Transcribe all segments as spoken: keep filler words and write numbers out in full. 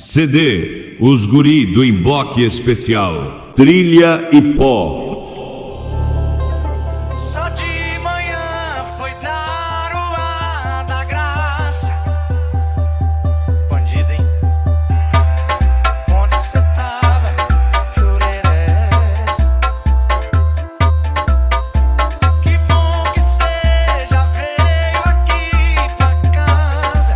C D Os Guri do Emboque Especial, Trilha e Pó. Só de manhã foi dar o ar da graça. Bandido, hein? Onde cê tava? Que orelha é essa? Que bom que cê já veio aqui pra casa.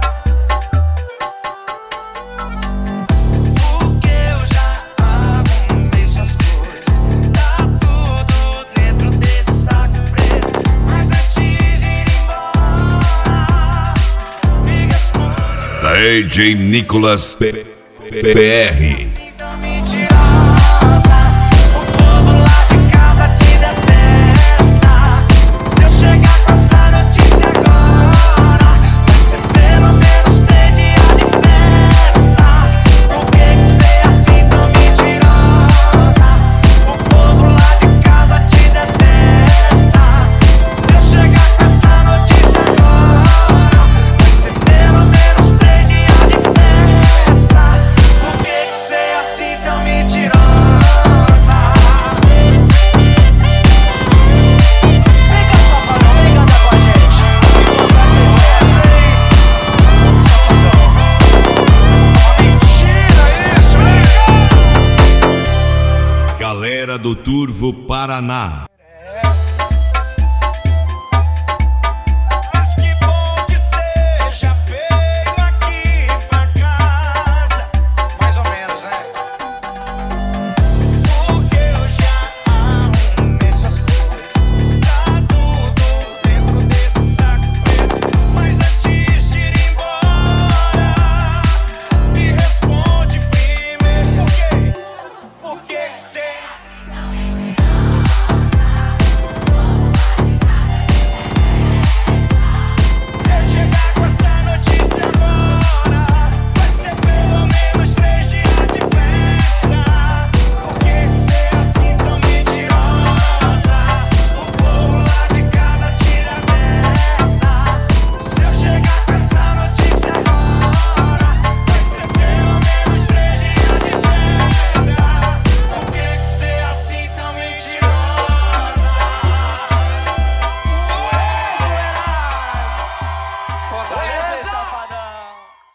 Porque eu já arrumei suas coisas. Tá tudo dentro desse saco preto. Mas antes de ir embora, me responde. D J Nicolas P R. Então mentirosa, o povo lá de casa te detesta. Se eu chegar com essa notícia agora, vai ser pelo menos três dias de festa. Por que que cê é assim tão mentirosa? O povo lá de casa te detesta. Se eu chegar com essa notícia agora, vai ser pelo menos três dias de festa. Por que que cê é assim tão mentirosa? Vem cá, safadão, vem cantar com a gente. E contar seus versos aí, safadão. Uma mentira isso, vem cá. Galera do Turvo Paraná. Essa